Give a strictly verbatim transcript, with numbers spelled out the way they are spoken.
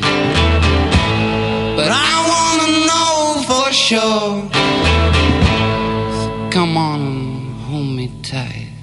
but I wanna know for sure. So come on and hold me tight.